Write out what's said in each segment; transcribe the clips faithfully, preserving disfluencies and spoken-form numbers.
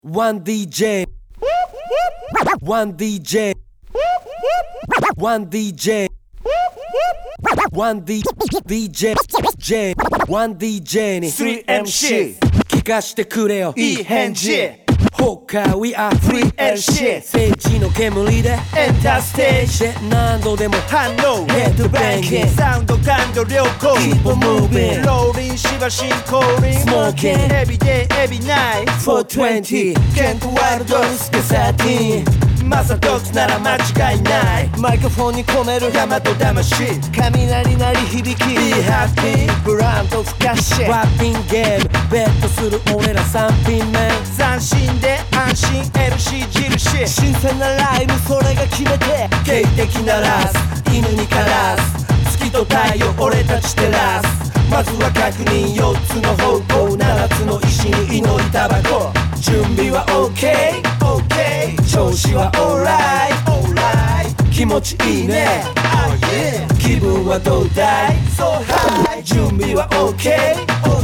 One ディージェー One ディージェー One ディージェー One ディージェー One ディージェー にスリーエムシー聞かしてくれよいい返事他 We are スリーエムシー政治の煙でエンターステージで何度でも反応ヘッドバンキングサウンド感度良好 Keep on moving ローリンしばしん降臨 Smoking Every day every night フォートゥエンティーケントワールドスケサーティーンマサドックなら間違いないマイクフォンに込める大和魂雷鳴り響き Be happy ブランドふかしワッピンゲームベットする俺らさん品目斬新で安心 エルシー 印新鮮なライブそれが決めて警笛鳴らす犬にからす月と太陽俺たち照らすまずは確認よっつの方向ななつの石に祈りタバコ準備は OK OK 調子は Alright Alright 気持ちいいね、oh, yeah. 気分はどうだい So high 準備は OK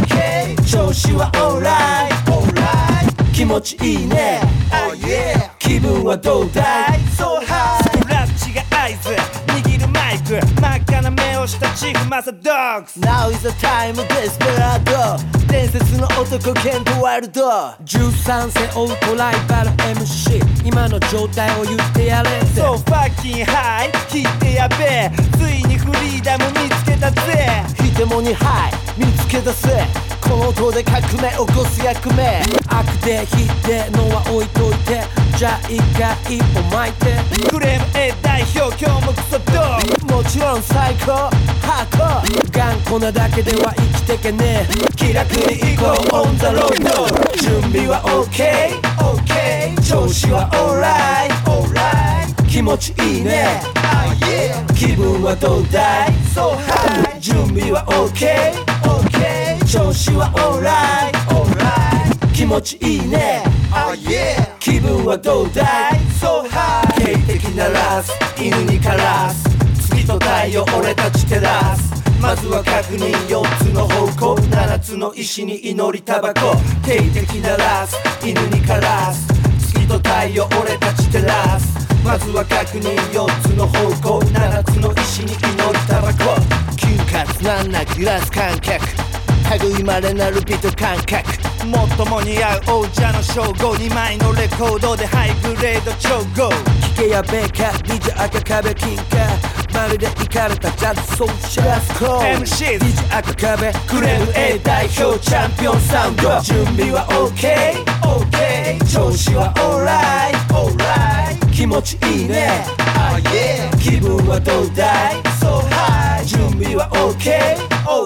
OK 調子は Alright Alright 気持ちいいね、oh, yeah. 気分はどうだい So high スクラッチが合図握るマイク真っ赤な目をしたチーフマサドッグス Now is the time desperado 伝説の男ケントワイルドじゅうさん世追うとライバル エムシー 今の状態を言ってやれ So fucking high 聞いてやべえついにフリーダム見つけたぜひてもにハイ見つけ出せこの音で革命起こす役目悪で非でのは置いといてじゃあ一回一歩巻いてクレーム A 代表今日もクソドもちろん最高ハーコー頑固なだけでは生きてけねえ気楽に行こう On the road 準備は OK OK 調子は Alright Alright 気持ちいいね、oh, yeah. 気分はどうだい So high 準備は OK OK 調子は Alright Alright 気持ちいいね、oh, yeah. 気分はどうだい So high 警笛鳴らす犬にからす月と太陽俺たち照らすまずは確認よっつの方向ななつの石に祈りタバコ警笛鳴らす犬にからす月と太陽俺たち照らすまずは確認よっつの方向ななつの石に祈りタバコ嗅覚なんなグラス感覚類まれなる美と感覚最も似合う王者の称号にまいのレコードでハイグレード調合聞けやべえか ディージェー 赤壁金かまるでイカれたジャズ奏者ラスコーエムシーディージェー 赤壁クレーム A 代表チャンピオンサウンド準備は OK OK 調子は Alright Alright 気持ちいいね、oh, yeah. 気分はどうだい So high 準備は OK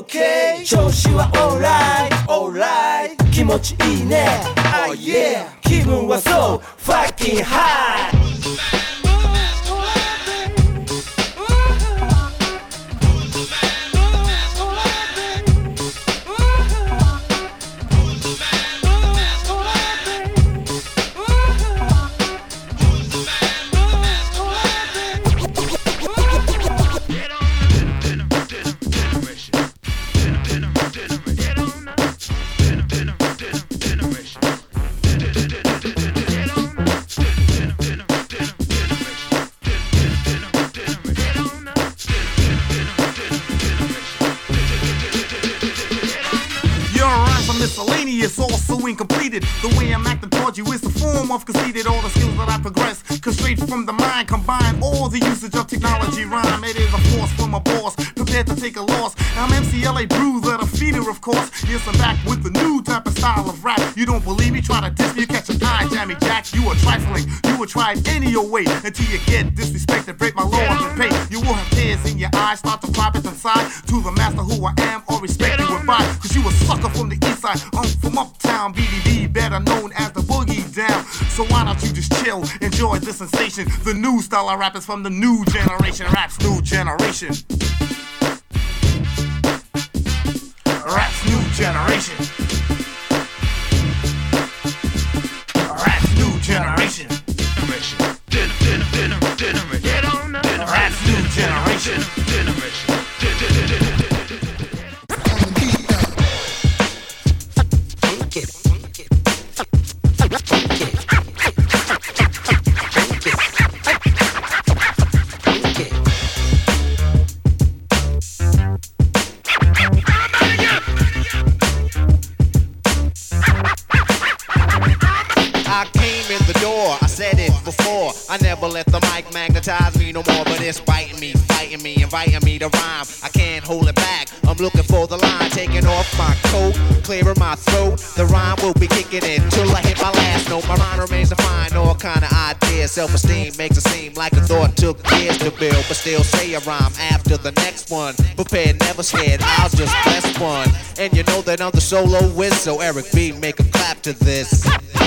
OK 調子は Alright Alright 気持ちいいね、oh, yeah. 気分は So fucking high Miscellaneous, also incompleted. The way I'm acting towards you is the form of conceited. All the skills that I progress, cause straight from the mind, combine all the usage of technology rhyme. It is a force from a boss, prepared to take a loss. I'm M C L A Bruiser, the feeder, of course. Yes, I'm back with the new type of style of rap. You don't believe me? Try to diss me, you catch an eye, Jammy Jack. You are trifling, you will try it any your way until you get disrespected. Break my laws and pay. You will have tears in your eyes, start to pop it inside to the master who I am, or respect you would buy. Cause you a sucker from the east side. I'm from uptown, B D D, better known as the Boogie Down. So why don't you just chill, enjoy the sensation. The new style of rap is from the new generation. Rap's new generation. Rap's new generation. Rap's new generation. Rap's new generation. Get I came in the door, I said it before. I never let the mic magnetize me no more, but it's biting me, fighting me, inviting me to rhyme. I can't hold it back, I'm looking for the line, taking off my coat, clearing my throat. The rhyme will be kicking in till I hit my last note. My mind remains to find all kind of ideas. Self-esteem makes it seem like a thought took years to build, but still say a rhyme after the next one. Prepared, never scared, I'll just bless one. And you know that I'm the solo whiz, so Eric B, make a clap to this.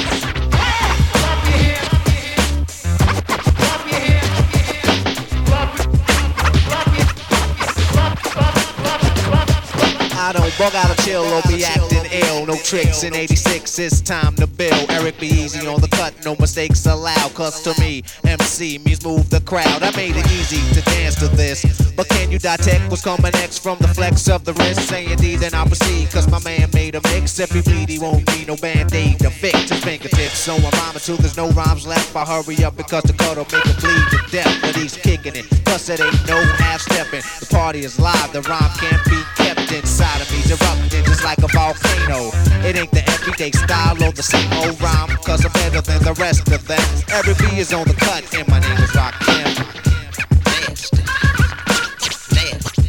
I don't bug out of chill or be acting ill. No tricks in eighty-six, it's time to build. Eric B easy on the cut, no mistakes allowed. Cause to me, M C means move the crowd. I made it easy to dance to this, but can you detect what's coming next from the flex of the wrist? Say indeed, then I'll proceed, cause my man made a mix. If he bleed, he won't need no band-aid to fix his fingertips. So I'm rhyming till there's no rhymes left. I hurry up because the cut'll make it bleed to death. But he's kicking it, plus it ain't no half-stepping. The party is live, the rhyme can't be kept inside of me's erupting just like a volcano. It ain't the everyday style or the same old rhyme, cause I'm better than the rest of them. Every B is on the cut and my name is Rakim. Nasty, nasty,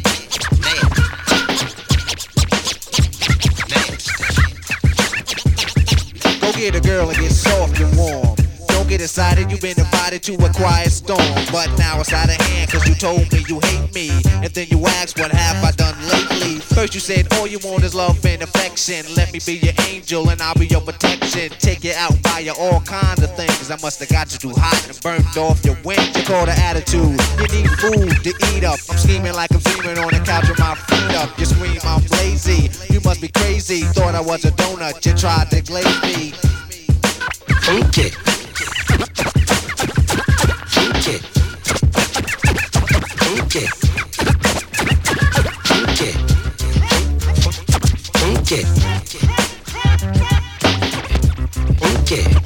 nasty. Go get a girl and get soft and warm. Don't get excited, you've been invited to a quiet storm. But now it's out of hand, cause you told me you hate me. And then you asked, what have I done lately? First you said, all you want is love and affection. Let me be your angel and I'll be your protection. Take you out, buy you all kinds of things. I must have got you too hot and burnt off your wings. You call the attitude, you need food to eat up. I'm scheming like I'm dreaming on the couch with my feet up. You scream, I'm lazy, you must be crazy. Thought I was a donut, you tried to glaze me. Okay. Okay. Okay. Okay. Okay. Okay.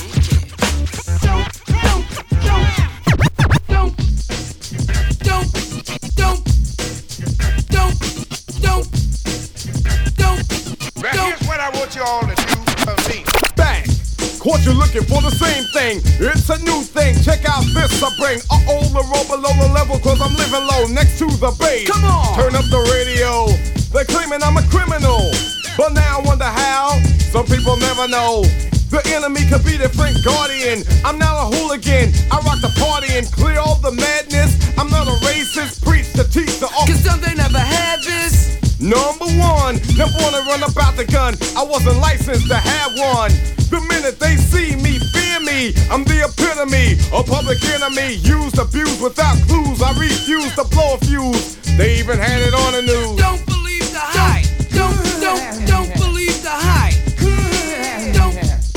Don't, don't, don't, don't, don't, don't, don't, don't. Right, here's what I want you all to do for me. Bang! Caught you looking for the same thing. It's a new thing. Check out this I bring. Uh-oh, the roll below the level, cause I'm living low next to the base. Come on! Turn up the radio. They're claiming I'm a criminal, but now I wonder how. Some people never know. The enemy could be the Frank Guardian. I'm not a hooligan. I rock the party and clear all the madness. I'm not a racist. Preach to teach the all. Cause some they never had this. Number one, never wanna run about the gun. I wasn't licensed to have one. The minute they see me, fear me. I'm the epitome, a public enemy. Used, abused without clues. I refuse to blow a fuse. They even had it on the news. Don't believe the hype. Don't, don't, don't believe the hype. Don't,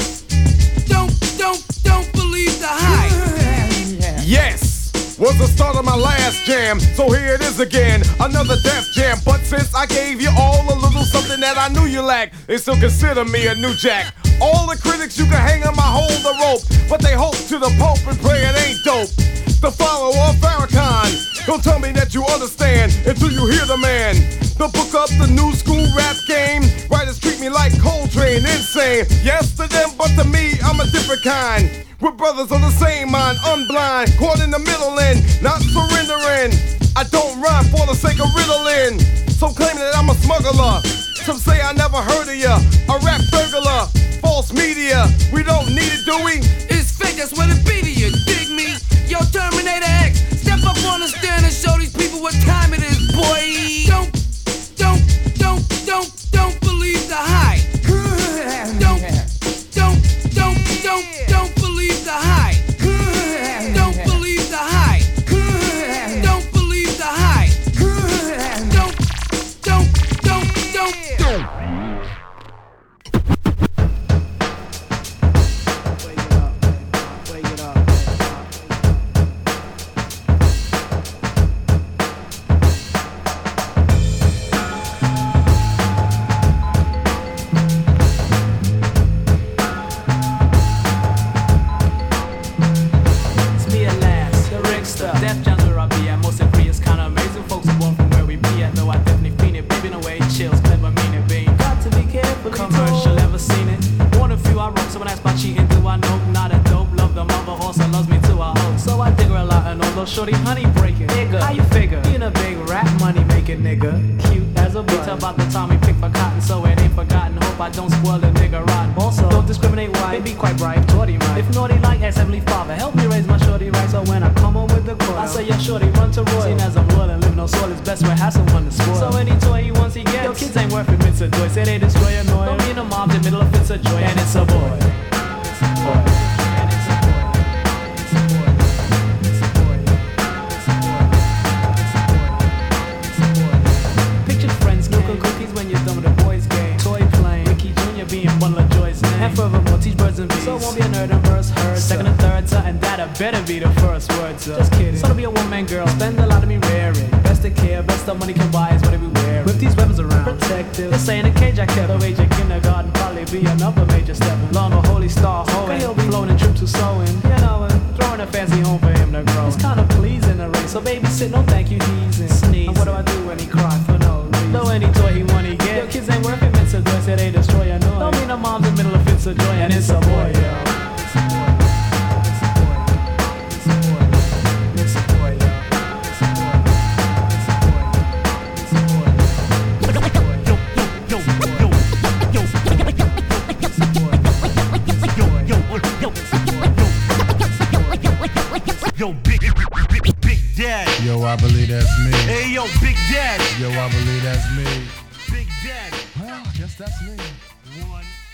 don't, don't, don't believe the hype. Yes, was the start of my last jam. So here it is again, another Def Jam. But since I gave you all a little something that I knew you lacked, they still consider me a new jack. All the critics you can hang on my hold the rope, but they hope to the Pope and pray it ain't dope. The follower of Farrakhan, don't tell me that you understand until you hear the man. The book up the new school rap game. Writers treat me like Coltrane, insane. Yes to them, but to me, I'm a different kind. We're brothers on the same mind, unblind, caught in the middle and not surrendering. I don't rhyme for the sake of riddling, so claiming that I'm a smuggler. Some say I never heard of ya, a rap burglar, false media. We don't need it, do we? It's fake, that's what it be to you, dig me? Yo, Terminator X, step up on the stand and show these people what time it is, boy. Don't, don't, don't, don't, don't believe the hype. Don't, don't, don't, don't, don't believe the hype. Don't believe the hype. Don't believe the hype. Don't, don't, don't, don't, don't. little shorty honey breaking. Nigga, how you figure? Being a big rap money making nigga. Cute as a button. Tell about the time we picked for cotton, so it ain't forgotten. Hope I don't spoil the nigga rotten. Also, don't discriminate white. They be quite bright, naughty right. If naughty like ass, Heavenly Father, help me raise my shorty right. So when I come home with the coil, I say, yo, shorty, run to Roy. Seen as I'm loyal and live no soil, it's best when have someone to spoil. So any toy he wants, he gets. Yo, kids ain't worth it, it's a joy. Say they destroy a noise. Don't mean a mom's in the middle of it's a joy, and it's a boy. It's a boy. And furthermore, teach birds and bees. So won't be a nerd and verse heard. Second and third, sir, and that better be the first word, sir. Just kidding. So to be a one-man girl, spend a lot to be raring. Best of care, best of money can buy is what we wear. With these weapons around, protective. This ain't a cage I kept. The age of kindergarten probably be another major step. Long a holy star hoeing. He'll be floating trip to sewing. You know, and throwing a fancy home for him to grow. It's kind of pleasing to race. So baby, sit, no thank you, he's in. Sneeze. And what do I do when he cry for no reason? Though any toy he want, he get. Yo, kids ain't worth it, it's a joy. Say they destroy a noise. Don't mean a mom's in the middle of fits of joy, and it's a boy, yo. Yo, Big, Big, Big Daddy. Yo, I believe that's me. Hey, yo, Big Daddy. Yo, I believe that's me. Big Daddy. Well, I guess that's me. One.